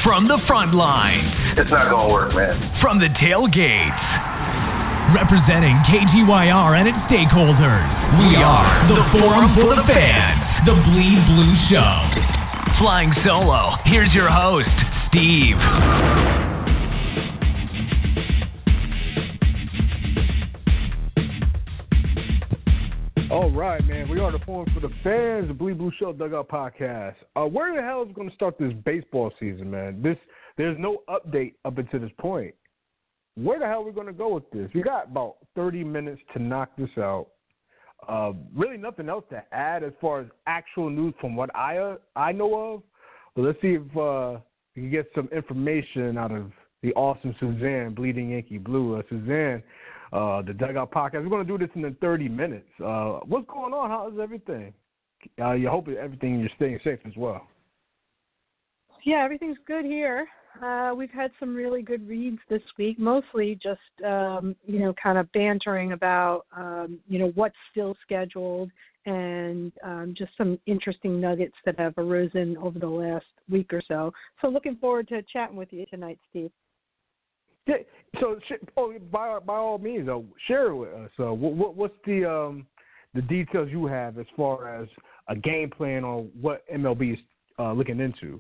From the front lines. It's not going to work, man. From the tailgates. Representing KGYR and its stakeholders. We are the Forum for the Fans, the Bleed Blue Show. Flying solo, here's your host, Steve. All right, man. We are the Forum for the Fans, the Bleed Blue Show Dugout Podcast. Where the hell is going to start this baseball season, man? There's no update up until this point. Where the hell are we going to go with this? We got about 30 minutes to knock this out. Really nothing else to add as far as actual news from what I know of. But let's see if we can get some information out of the awesome Suzanne, Bleeding Yankee Blue. Suzanne, the Dugout Podcast. We're going to do this in the 30 minutes. What's going on? How is everything? You hope everything you're staying safe as well. Yeah, everything's good here. We've had some really good reads this week, mostly just, kind of bantering about, what's still scheduled and just some interesting nuggets that have arisen over the last week or so. So looking forward to chatting with you tonight, Steve. Yeah, so, by all means, share it with us. What's the details you have as far as a game plan on what MLB is looking into?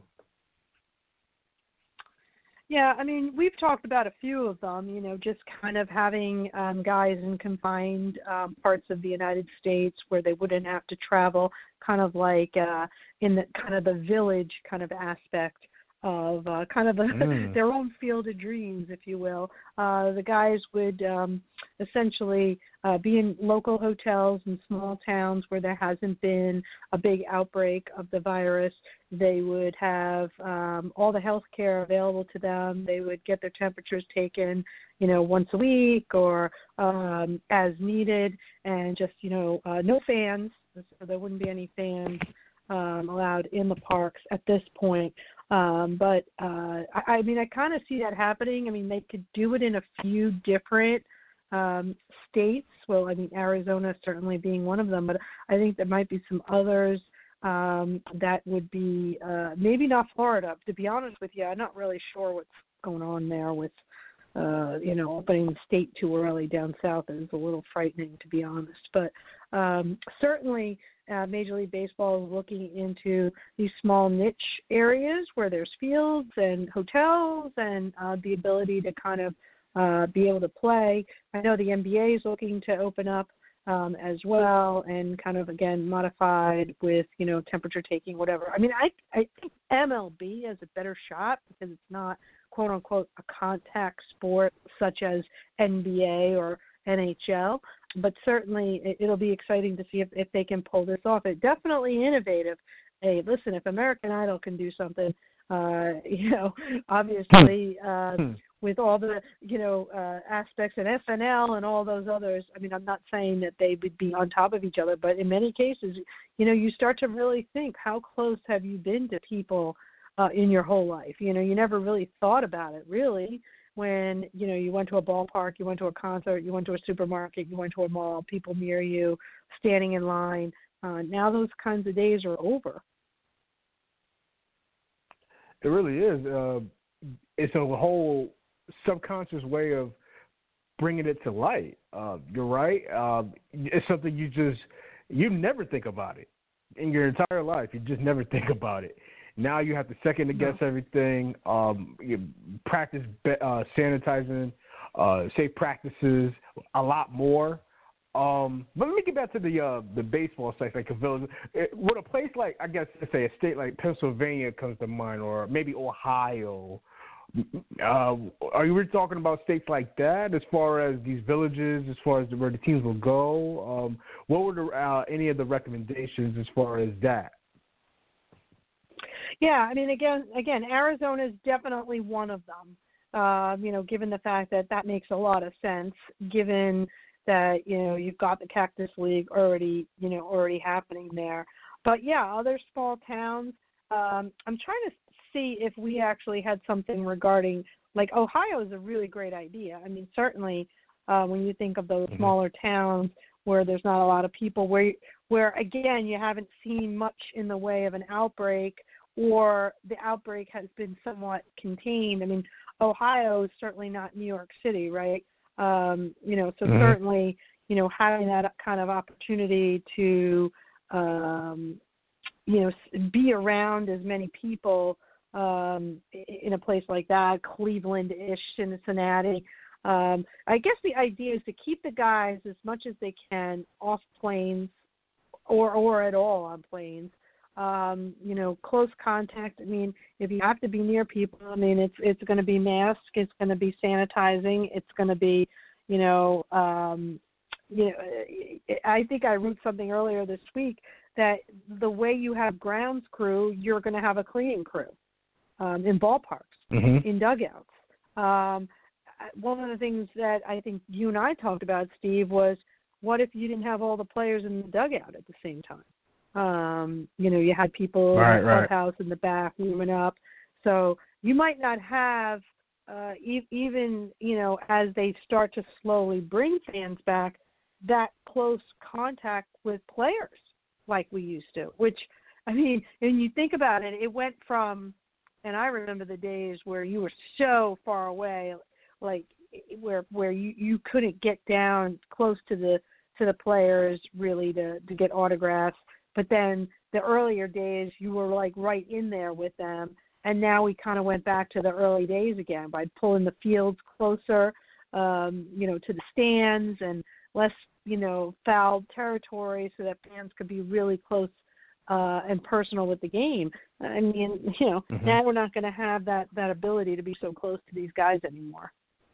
Yeah, I mean, we've talked about a few of them, just kind of having guys in confined parts of the United States where they wouldn't have to travel, kind of like in the kind of the village kind of aspect of their own field of dreams, if you will. The guys would essentially be in local hotels in small towns where there hasn't been a big outbreak of the virus. They would have all the health care available to them. They would get their temperatures taken, once a week or as needed, and just, no fans. So there wouldn't be any fans allowed in the parks at this point. But I mean, I kind of see that happening. I mean, they could do it in a few different states. Well, I mean, Arizona certainly being one of them, but I think there might be some others that would be maybe not Florida. To be honest with you, I'm not really sure what's going on there with, opening the state too early down south is a little frightening, to be honest. But certainly Major League Baseball is looking into these small niche areas where there's fields and hotels and the ability to kind of be able to play. I know the NBA is looking to open up as well, and kind of, again, modified with, temperature taking, whatever. I mean, I think MLB has a better shot because it's not, quote unquote, a contact sport such as NBA or NHL, but certainly it'll be exciting to see if they can pull this off. It's definitely innovative. Hey, listen, if American Idol can do something, obviously with all the, aspects and SNL and all those others, I mean, I'm not saying that they would be on top of each other, but in many cases, you start to really think, how close have you been to people in your whole life? You never really thought about it, really, when, you went to a ballpark, you went to a concert, you went to a supermarket, you went to a mall, people near you, standing in line. Now those kinds of days are over. It really is. It's a whole subconscious way of bringing it to light. You're right. It's something you never think about it in your entire life. You just never think about it. Now you have to second guess everything. You practice sanitizing, safe practices a lot more. But let me get back to the baseball side, like would a place like, I guess, let's say a state like Pennsylvania comes to mind, or maybe Ohio. Are you really talking about states like that as far as these villages, as far as where the teams will go? What were any of the recommendations as far as that? Yeah, I mean, again, Arizona is definitely one of them. Given the fact that makes a lot of sense, given that you've got the Cactus League already happening there. But yeah, other small towns. I'm trying to see if we actually had something regarding, like, Ohio is a really great idea. I mean, certainly when you think of those smaller towns where there's not a lot of people, where again you haven't seen much in the way of an outbreak, or the outbreak has been somewhat contained. I mean, Ohio is certainly not New York City, right? So certainly, having that kind of opportunity to, be around as many people in a place like that, Cleveland-ish, Cincinnati. I guess the idea is to keep the guys as much as they can off planes or at all on planes. Close contact. I mean, if you have to be near people, I mean, it's going to be mask, it's going to be sanitizing, it's going to be, I think I wrote something earlier this week that the way you have grounds crew, you're going to have a cleaning crew in ballparks, in dugouts. One of the things that I think you and I talked about, Steve, was what if you didn't have all the players in the dugout at the same time? You had people in the clubhouse in the back warming up. So you might not have, even, as they start to slowly bring fans back, that close contact with players like we used to, which, I mean, when you think about it, it went from, and I remember the days where you were so far away, like where you couldn't get down close to the players really to get autographs. But then the earlier days, you were like right in there with them. And now we kind of went back to the early days again by pulling the fields closer, to the stands and less, foul territory so that fans could be really close and personal with the game. I mean, now we're not going to have that ability to be so close to these guys anymore.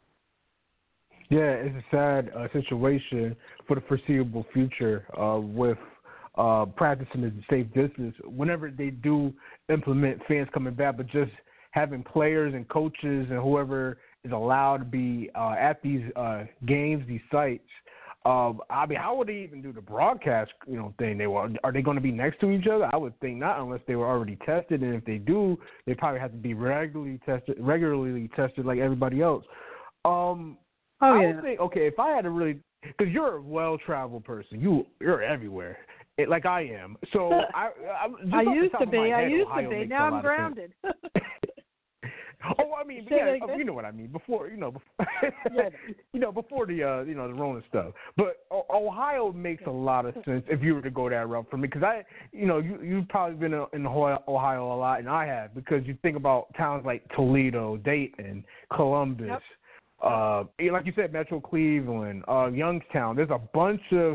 Yeah, it's a sad situation for the foreseeable future with practicing a safe distance whenever they do implement fans coming back, but just having players and coaches and whoever is allowed to be at these games, these sites. I mean, how would they even do the broadcast, thing? Are they going to be next to each other? I would think not, unless they were already tested. And if they do, they probably have to be regularly tested like everybody else. I would think, okay, if I had to really, because you're a well-traveled person, you're everywhere, like I am. So I used to be. Now I'm grounded. Oh, I mean, yeah, you know what I mean. Before, before the the Rona stuff. But Ohio makes a lot of sense if you were to go that route for me, because you've probably been in Ohio a lot, and I have, because you think about towns like Toledo, Dayton, Columbus. Yep. Like you said, Metro Cleveland, Youngstown. There's a bunch of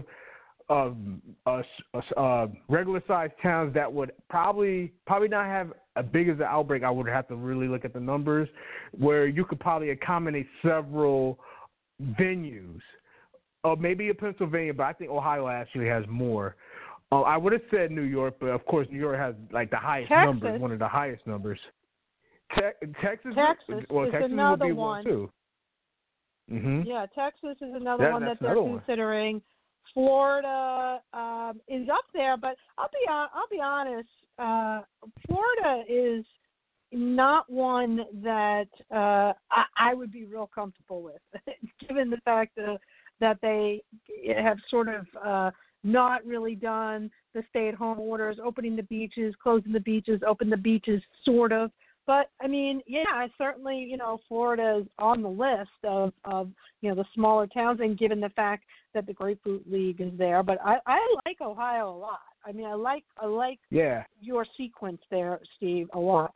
regular-sized towns that would probably not have as big as the outbreak. I would have to really look at the numbers, where you could probably accommodate several venues. Maybe in Pennsylvania, but I think Ohio actually has more. I would have said New York, but of course New York has like the highest numbers, one of the highest numbers. Texas is another one too. Mm-hmm. Yeah, Texas is another one that they're considering. Florida is up there, but I'll be honest. Florida is not one that I would be real comfortable with, given the fact that they have sort of not really done the stay-at-home orders, opening the beaches, closing the beaches, open the beaches, sort of. But, I mean, yeah, certainly, Florida is on the list of the smaller towns, and given the fact that the Grapefruit League is there. But I like Ohio a lot. I mean, I like your sequence there, Steve, a lot.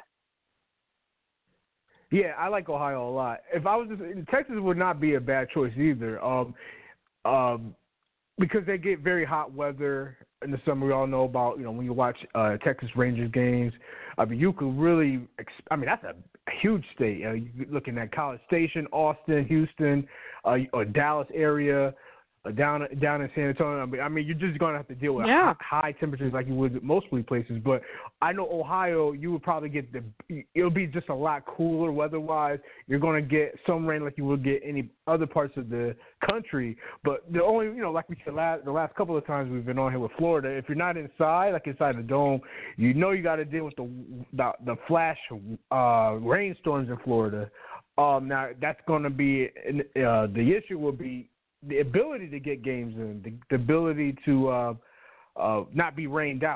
Yeah, I like Ohio a lot. If I was Texas would not be a bad choice either, because they get very hot weather in the summer. We all know about, when you watch Texas Rangers games. I mean, you could really that's a huge state. You're looking at College Station, Austin, Houston, or Dallas area, down in San Antonio. I mean, you're just going to have to deal with high temperatures like you would most places. But I know Ohio, you would probably get it'll be just a lot cooler weather-wise. You're going to get some rain like you would get any other parts of the country. But the only, like we said the last couple of times we've been on here with Florida, if you're not inside, like inside the dome, you got to deal with the flash rainstorms in Florida. Now, that's going to be the issue will be the ability to get games in, the ability to not be rained out.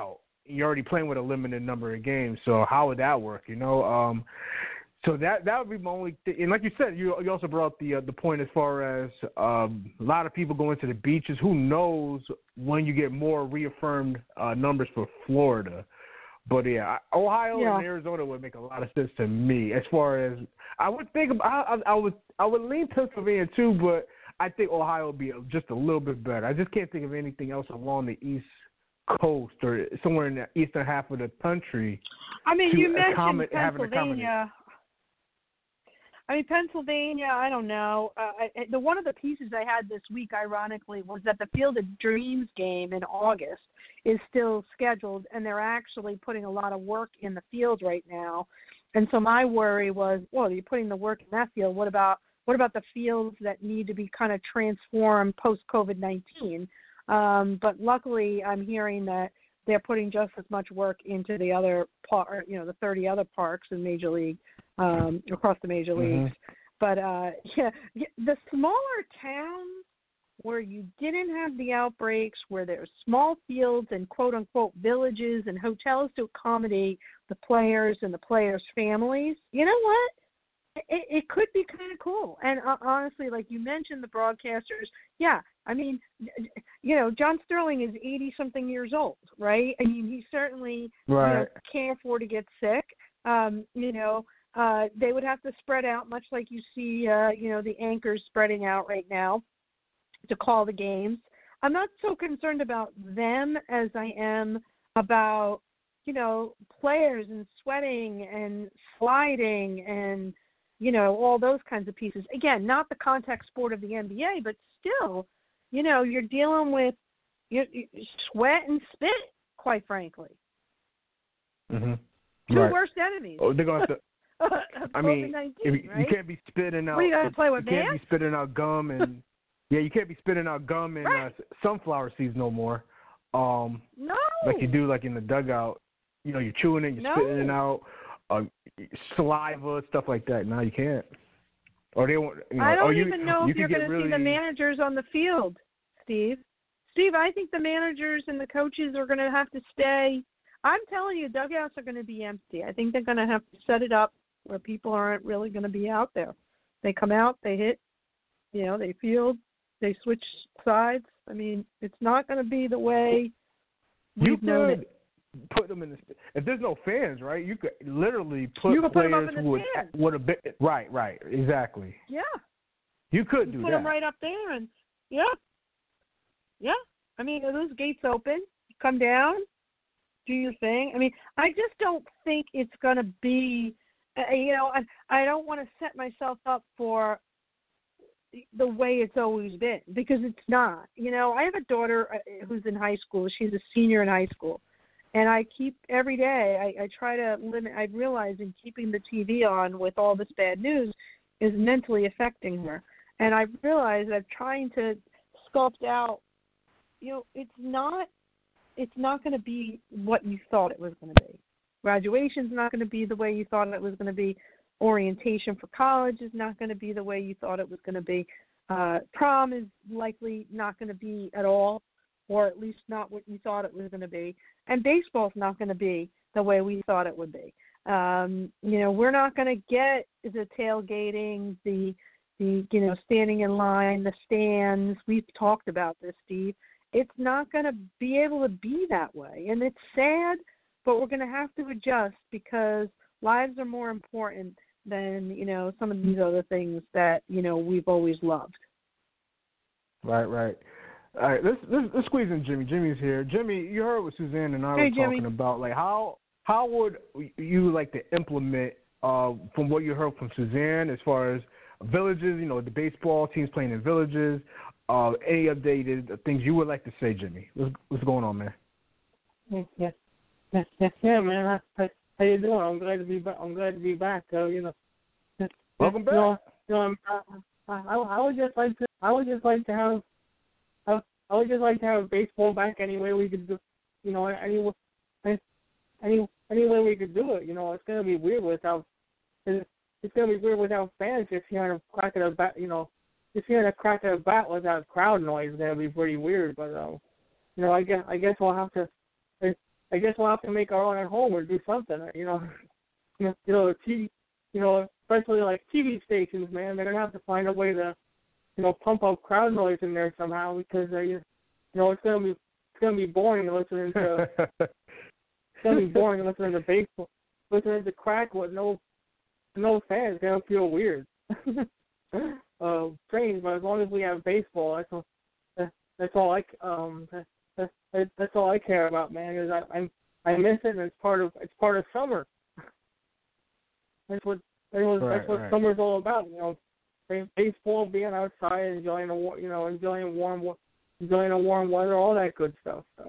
you're already playing with a limited number of games. So how would that work? So that would be my only thing. And like you said, you also brought up the point as far as a lot of people going to the beaches. Who knows when you get more reaffirmed numbers for Florida? But yeah, Ohio and Arizona would make a lot of sense to me. As far as I would think, I would lean Pennsylvania too, but I think Ohio would be just a little bit better. I just can't think of anything else along the East Coast or somewhere in the eastern half of the country. I mean, you mentioned Pennsylvania. Pennsylvania, I don't know. One of the pieces I had this week, ironically, was that the Field of Dreams game in August is still scheduled, and they're actually putting a lot of work in the field right now. And so my worry was, well, you're putting the work in that field. What about the fields that need to be kind of transformed post-COVID-19? But luckily, I'm hearing that they're putting just as much work into the other the 30 other parks in Major League. Across the major leagues. But, the smaller towns where you didn't have the outbreaks, where there's small fields and quote-unquote villages and hotels to accommodate the players and the players' families, you know what? It could be kind of cool. And honestly, like you mentioned, the broadcasters, John Sterling is 80-something years old, right? I mean, he certainly can't afford to get sick, they would have to spread out, much like you see, the anchors spreading out right now to call the games. I'm not so concerned about them as I am about, players and sweating and sliding and, all those kinds of pieces. Again, not the contact sport of the NBA, but still, you're dealing with sweat and spit, quite frankly. Mm-hmm. Two worst enemies. Oh, they're going to have to. You can't be spitting out. What, you got to play with can't be spitting out gum and you can't be spitting out gum in sunflower seeds no more. No. Like you do, like in the dugout. You're chewing it, you're spitting it out, saliva, stuff like that. No, you can't. Or they won't. I don't even know if you're going to see the managers on the field, Steve. I think the managers and the coaches are going to have to stay. I'm telling you, dugouts are going to be empty. I think they're going to have to set it up where people aren't really going to be out there. They come out, they hit, they field, they switch sides. I mean, it's not going to be the way we've known it. Put them in the if there's no fans, right? You could literally put players who would have been right, exactly. Yeah. You could do that. Put them right up there, and yeah. I mean, are those gates open? Come down, do your thing. I mean, I just don't think it's going to be. I don't want to set myself up for the way it's always been, because it's not. I have a daughter who's in high school. She's a senior in high school. And I keep every day, I try to limit, I realize in keeping the TV on with all this bad news is mentally affecting her. And I realize I'm trying to sculpt out, it's not going to be what you thought it was going to be. Graduation's not going to be the way you thought it was going to be. Orientation for college is not going to be the way you thought it was going to be. Prom is likely not going to be at all, or at least not what you thought it was going to be. And baseball's not going to be the way we thought it would be. We're not going to get the tailgating, the standing in line, the stands. We've talked about this, Steve. It's not going to be able to be that way. And it's sad, but we're going to have to adjust because lives are more important than, some of these other things that, we've always loved. Right. All right, let's squeeze in Jimmy. Jimmy's here. Jimmy, you heard what Suzanne and I were talking about. Like, how would you like to implement from what you heard from Suzanne as far as villages? The baseball teams playing in villages. Any updated things you would like to say, Jimmy? What's going on, man? Yeah, man. How you doing? I'm glad to be back. Welcome back. I would just like to have baseball back any way we could do. Any way we could do it. It's gonna be weird without. It's gonna be weird without fans. Just hearing a crack of a bat. Just hearing a crack of a bat without crowd noise is gonna be pretty weird. But I guess we'll have to. I I guess we'll have to make our own at home or do something. TV, especially like TV stations, man, they're gonna have to find a way to, pump up crowd noise in there somehow because it's gonna be boring listening to baseball, listening to crack with no fans. They'll feel weird. Strange, but as long as we have baseball, that's all I care about, man. Is I miss it, and it's part of summer. That's what summer's all about. Baseball, being outside, enjoying warm weather, all that good stuff. So.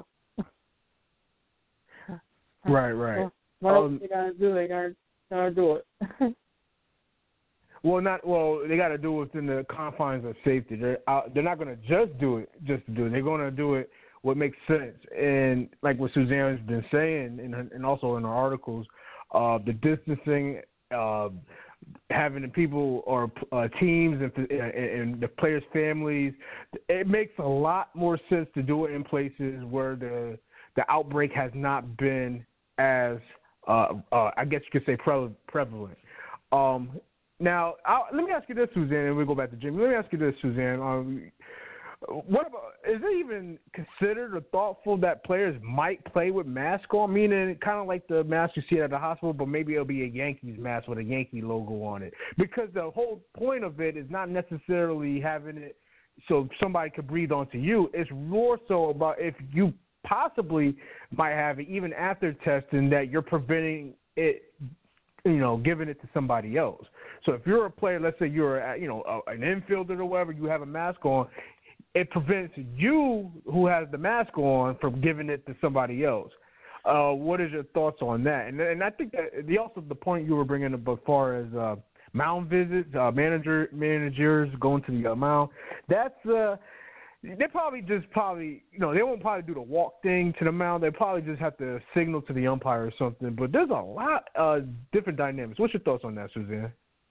Right. What else they gotta do? They gotta do it. Well, they got to do it within the confines of safety. They're not going to just do it just to do it. They're going to do it what makes sense. And like what Suzanne's been saying, and also in her articles, the distancing, having the people or teams and the players' families, it makes a lot more sense to do it in places where the outbreak has not been as, I guess you could say, prevalent. Now, let me ask you this, Suzanne, and we'll go back to Jimmy. Let me ask you this, Suzanne. What about, is it even considered or thoughtful that players might play with masks on, meaning kind of like the mask you see at the hospital, but maybe it'll be a Yankees mask with a Yankee logo on it? Because the whole point of it is not necessarily having it so somebody could breathe onto you. It's more so about if you possibly might have it, even after testing, that you're preventing it, giving it to somebody else. So if you're a player, let's say you're, an infielder or whatever, you have a mask on, it prevents you who has the mask on from giving it to somebody else. What is your thoughts on that? And I think that the point you were bringing up as far as mound visits, managers going to the mound, that's they probably they won't probably do the walk thing to the mound. They probably just have to signal to the umpire or something. But there's a lot of different dynamics. What's your thoughts on that, Suzanne?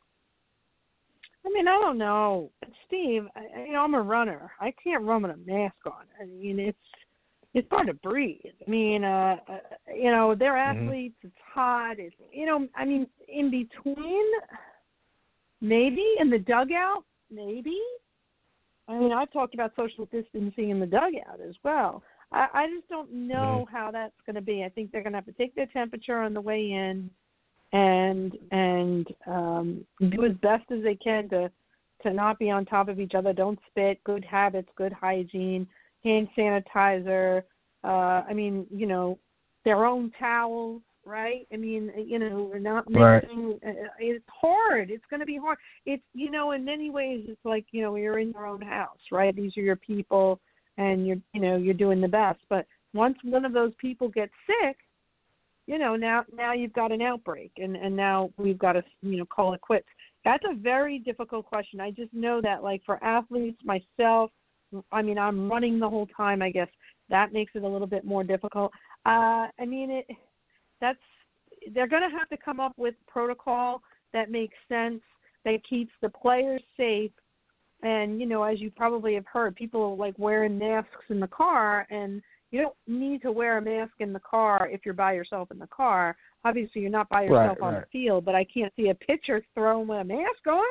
I mean, I don't know, Steve. I'm a runner. I can't run with a mask on. I mean, it's hard to breathe. I mean, they're athletes. It's hot. It's in between, maybe in the dugout, maybe. I mean, I've talked about social distancing in the dugout as well. I just don't know how that's going to be. I think they're going to have to take their temperature on the way in and do as best as they can to not be on top of each other. Don't spit. Good habits, good hygiene, hand sanitizer. Their own towels. Right? I mean, we're not mixing. Right. It's hard. It's going to be hard. It's, in many ways, it's like, you're in your own house, right? These are your people, and you're doing the best. But once one of those people gets sick, now you've got an outbreak, and now we've got to, call it quits. That's a very difficult question. I just know that, like, for athletes, myself, I'm running the whole time. I guess that makes it a little bit more difficult. They're going to have to come up with protocol that makes sense, that keeps the players safe. And, as you probably have heard, people like wearing masks in the car, and you don't need to wear a mask in the car if you're by yourself in the car. Obviously, you're not by yourself on the field, but I can't see a pitcher throwing with a mask on.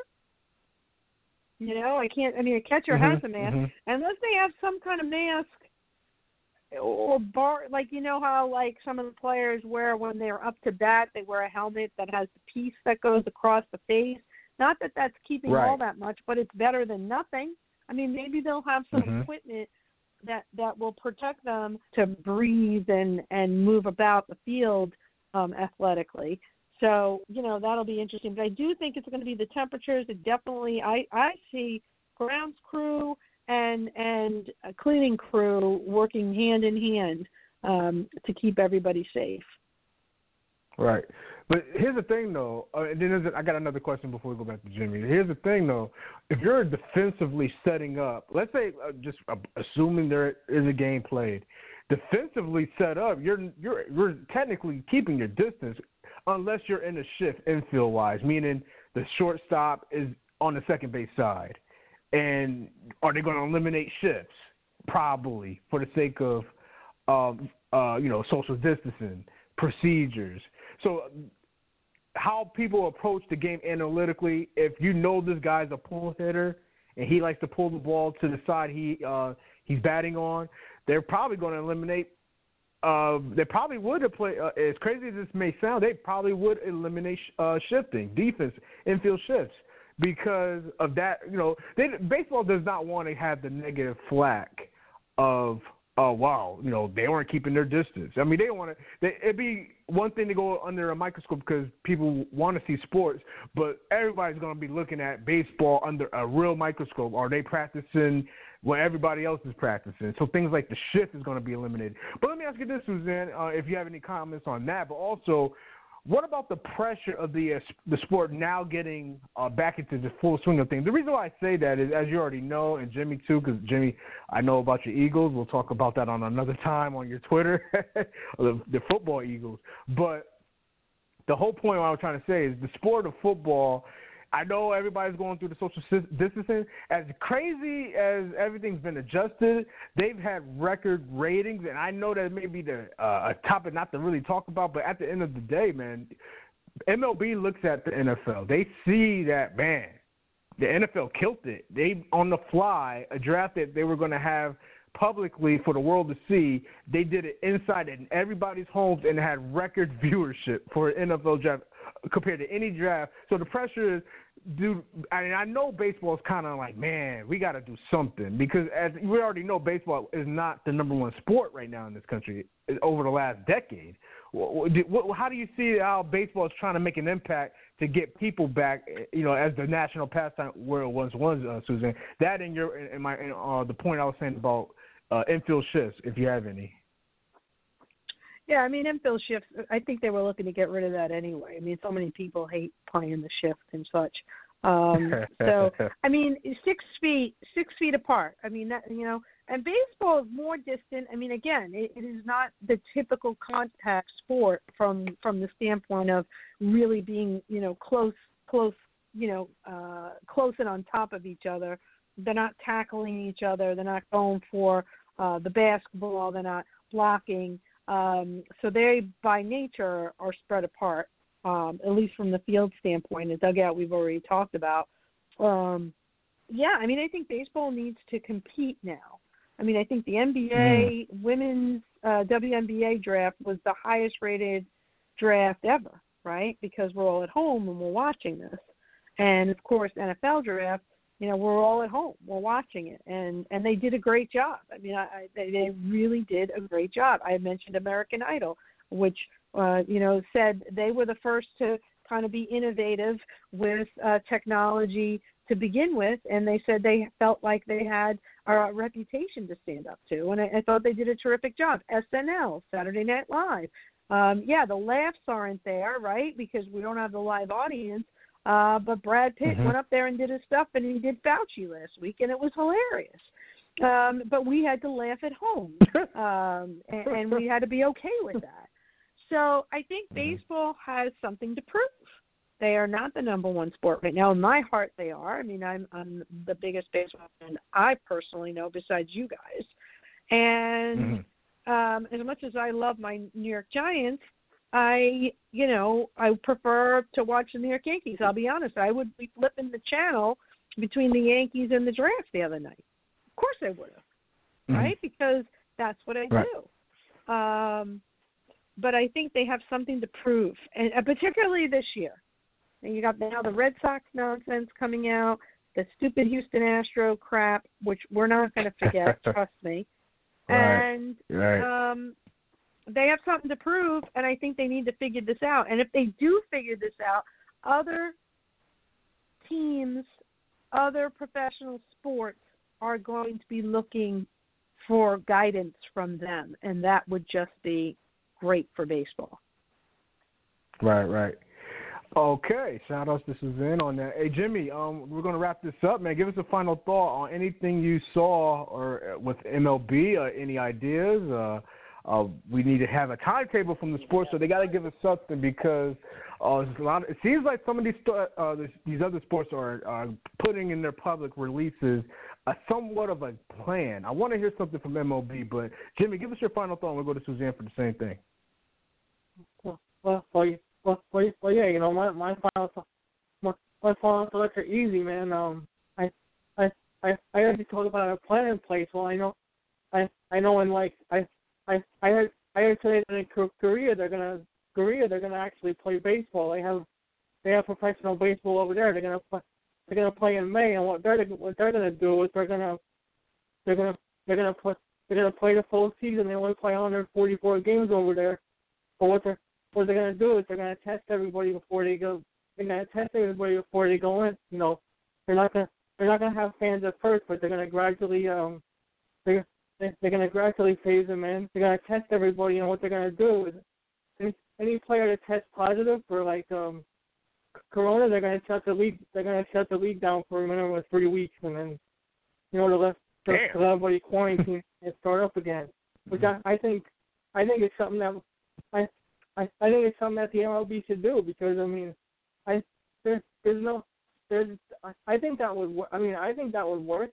A catcher has a mask, unless they have some kind of mask or like how like some of the players wear when they're up to bat, they wear a helmet that has the piece that goes across the face. Not that that's keeping all that much, but it's better than nothing. I mean, maybe they'll have some equipment that will protect them to breathe and move about the field athletically. So, that'll be interesting. But I do think it's going to be the temperatures. It definitely, I see grounds crew and a cleaning crew working hand in hand to keep everybody safe. Right. But here's the thing, though. And then I got another question before we go back to Jimmy. Here's the thing, though. If you're defensively setting up, let's say just assuming there is a game played, defensively set up, you're technically keeping your distance unless you're in a shift infield-wise, meaning the shortstop is on the second base side. And are they going to eliminate shifts? Probably, for the sake of social distancing procedures. So how people approach the game analytically, if you know this guy's a pull hitter and he likes to pull the ball to the side he's batting on, they're probably going to eliminate. They probably would have played. As crazy as this may sound, they probably would eliminate shifting, defense, infield shifts because of that. Baseball does not want to have the negative flack of, oh wow, they weren't keeping their distance. I mean, they don't want to. It'd be one thing to go under a microscope because people want to see sports, but everybody's going to be looking at baseball under a real microscope. Are they practicing what everybody else is practicing? So things like the shift is going to be eliminated. But let me ask you this, Suzanne, if you have any comments on that, but also, what about the pressure of the sport now getting back into the full swing of things? The reason why I say that is, as you already know, and Jimmy too, because Jimmy, I know about your Eagles. We'll talk about that on another time on your Twitter, the football Eagles. But the whole point what I was trying to say is the sport of football, I know everybody's going through the social distancing. As crazy as everything's been adjusted, they've had record ratings, and I know that may be a topic not to really talk about, but at the end of the day, man, MLB looks at the NFL. They see that, man, the NFL killed it. They, on the fly, a draft that they were going to have publicly for the world to see, they did it inside in everybody's homes and had record viewership for an NFL draft compared to any draft. So the pressure is, dude, I know baseball is kind of like, man, we got to do something because as we already know, baseball is not the number one sport right now in this country over the last decade. How do you see how baseball is trying to make an impact to get people back, as the national pastime where it once was, Suzanne? That and the point I was saying about infield shifts, if you have any. Yeah, I mean, infield shifts, I think they were looking to get rid of that anyway. I mean, so many people hate playing the shift and such. So, I mean, 6 feet apart. I mean, that, and baseball is more distant. I mean, again, it is not the typical contact sport from the standpoint of really being, close, close and on top of each other. They're not tackling each other. They're not going for the basketball. They're not blocking. So they, by nature, are spread apart, at least from the field standpoint. The dugout we've already talked about. Yeah, I mean, I think baseball needs to compete now. I mean, I think the NBA women's WNBA draft was the highest-rated draft ever, right? Because we're all at home and we're watching this. And, of course, NFL draft, we're all at home. We're watching it. And they did a great job. I mean, they really did a great job. I mentioned American Idol, which, said they were the first to kind of be innovative with technology to begin with. And they said they felt like they had a reputation to stand up to. And I thought they did a terrific job. SNL, Saturday Night Live. The laughs aren't there, right, because we don't have the live audience. But Brad Pitt went up there and did his stuff, and he did Fauci last week, and it was hilarious. But we had to laugh at home, and we had to be okay with that. So I think baseball has something to prove. They are not the number one sport right now. In my heart, they are. I mean, I'm the biggest baseball fan I personally know besides you guys. And as much as I love my New York Giants, I prefer to watch the New York Yankees. I'll be honest. I would be flipping the channel between the Yankees and the draft the other night. Of course I would have, right? Because that's what I do. But I think they have something to prove, and particularly this year. And you got now the Red Sox nonsense coming out, the stupid Houston Astro crap, which we're not going to forget, trust me. And they have something to prove, and I think they need to figure this out. And if they do figure this out, other teams, other professional sports are going to be looking for guidance from them, and that would just be great for baseball. Right. Okay, shout outs to Suzanne on that. Hey, Jimmy, we're going to wrap this up, man. Give us a final thought on anything you saw or with MLB, any ideas. We need to have a timetable from the sports, so they got to give us something because it seems like some of these other sports are putting in their public releases somewhat of a plan. I want to hear something from MLB, but Jimmy, give us your final thought, and we'll go to Suzanne for the same thing. Well, yeah. You know, my final thoughts are easy, man. I already talked about a plan in place. Well, I know, and like I heard today that in Korea they're gonna actually play baseball. They have professional baseball over there. They're gonna play in May, and what they're gonna do is they're gonna play the full season. They only play 144 games over there. But what they're gonna do is they're gonna test everybody before they go. They're gonna test everybody before they go in. You know, they're not gonna have fans at first, but they're gonna gradually they're gonna gradually phase them in. They're gonna test everybody, and what they're gonna do is any player that tests positive for like Corona, they're gonna shut the league. They're gonna shut the league down for a minimum of 3 weeks, and then to let everybody quarantine and start up again. Which I think it's something that I think it's something that the MLB should do, because I mean I think that would work.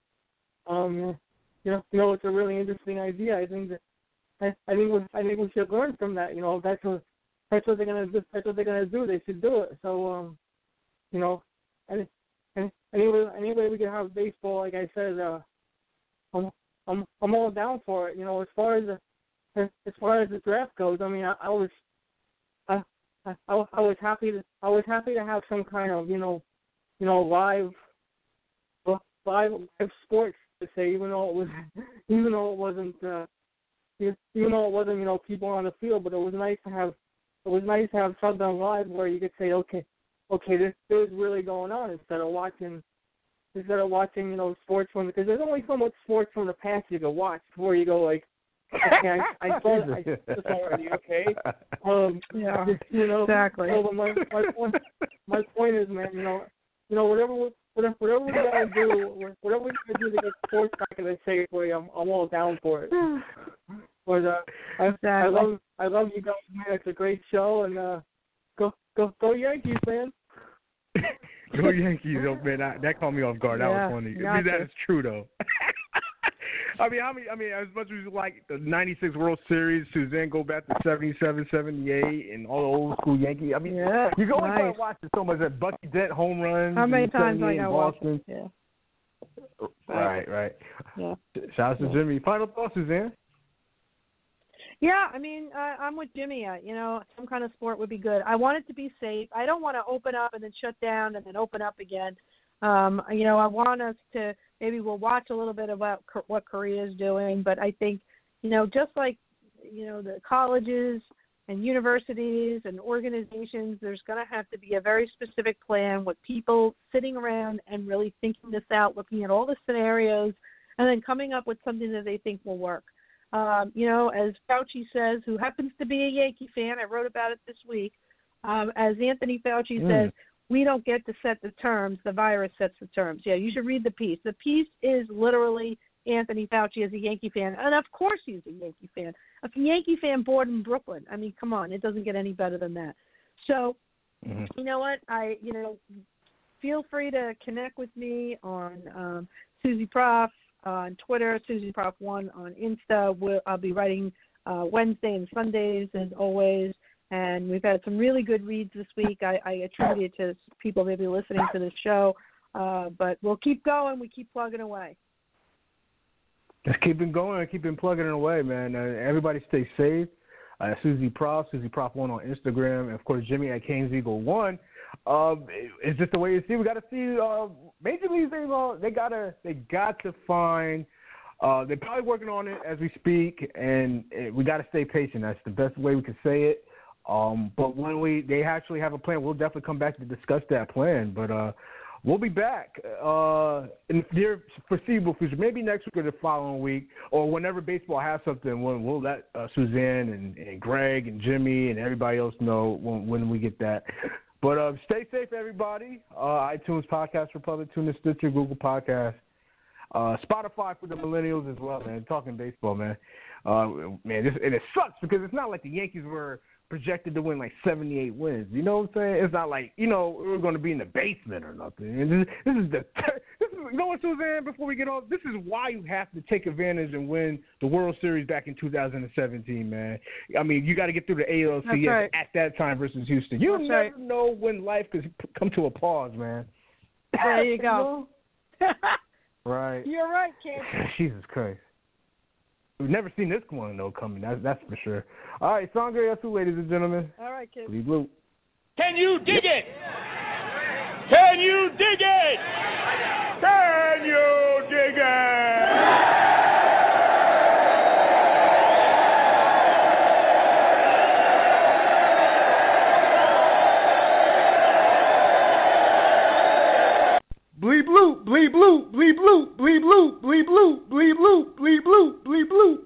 It's a really interesting idea. I think we should learn from that. You know, that's what they're gonna do. That's what they're gonna do. They should do it. So, anyway we can have baseball. Like I said, I'm all down for it. You know, as far as the draft goes, I mean, I was happy to have some kind of live sports to say, even though it wasn't people on the field, but it was nice to have something live where you could say, okay, this is really going on, instead of watching sports from, because there's only so much sports from the past you can watch before you go like, okay, I saw this already. Okay, yeah, exactly. So my point is, man, whatever we gotta do to get sports back in a safe way, I'm all down for it. But exactly. I love you guys, man. It's a great show, and go Yankees, man. Go Yankees, man. That caught me off guard. That was funny. I mean, that is true though. I mean, as much as you like the '96 World Series, Suzanne, go back to '77, '78, and all the old school Yankees. I mean, you can only try to watch it so much. That Bucky Dent home runs. How many times I got Boston. Yeah. Right. Yeah. Shout out to Jimmy. Final thoughts, Suzanne? Yeah, I mean, I'm with Jimmy. Some kind of sport would be good. I want it to be safe. I don't want to open up and then shut down and then open up again. I want us to, maybe we'll watch a little bit about what Korea is doing, but I think, just like, the colleges and universities and organizations, there's going to have to be a very specific plan with people sitting around and really thinking this out, looking at all the scenarios, and then coming up with something that they think will work. As Fauci says, who happens to be a Yankee fan, I wrote about it this week, as Anthony Fauci says, we don't get to set the terms, the virus sets the terms. Yeah, you should read the piece. The piece is literally Anthony Fauci as a Yankee fan, and of course he's a Yankee fan. A Yankee fan born in Brooklyn. I mean, come on, it doesn't get any better than that. So, you know what? Feel free to connect with me on Susie Prof on Twitter, Susie Prof1 on Insta. I'll be writing Wednesday and Sundays as always. And we've had some really good reads this week. I attribute it to people maybe listening to this show. But we'll keep going. We keep plugging away. Just keep it going. Keep it plugging away, man. Everybody stay safe. Susie Prof, Susie Prof1 on Instagram. And, of course, Jimmy at Canes Eagle 1. It's just the way you see. We got to see Major League Baseball. They got to find. They're probably working on it as we speak, and we got to stay patient. That's the best way we can say it. But when they actually have a plan, we'll definitely come back to discuss that plan. But we'll be back in the near foreseeable future, maybe next week or the following week, or whenever baseball has something. We'll let Suzanne and Greg and Jimmy and everybody else know when we get that. But stay safe, everybody. iTunes, Podcast Republic, TuneIn, Stitcher, Google Podcasts, Spotify for the millennials as well, man. Talking baseball, man. And it sucks because it's not like the Yankees were projected to win like 78 wins. You know what I'm saying? It's not like, we're going to be in the basement or nothing. And this is the what, Suzanne, before we get off, this is why you have to take advantage and win the World Series back in 2017, man. I mean, you got to get through the ALCS at that time versus Houston. You never know when life could come to a pause, man. There you go. Right. You're right, kid. Jesus Christ. We've never seen this one, though, coming. That's for sure. All right, Sangre Azul, ladies and gentlemen. All right, kid. Bleed Blue. Can you dig it? Can you dig it? Can you dig it? Bleed blue, bleed blue, bleed blue, bleed blue, bleed blue, bleed blue, bleed blue, bleed blue.